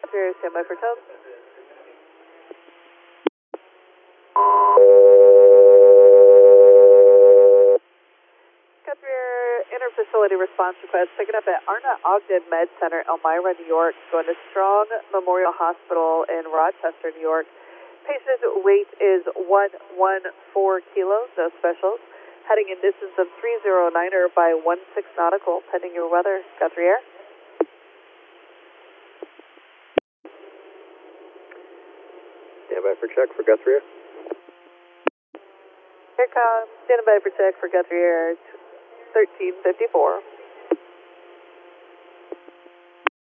Guthrie Air, stand by for tone. Guthrie Air, inter-facility response request, picking up at Arna Ogden Med Center, Elmira, New York, going to Strong Memorial Hospital in Rochester, New York. Patient weight is 114 kilos, no specials. Heading in distance of 309er by 16 nautical, pending your weather. Guthrie Air. Stand by for check for Guthrie Air. Here comes, standing by for check for Guthrie Air, 1354.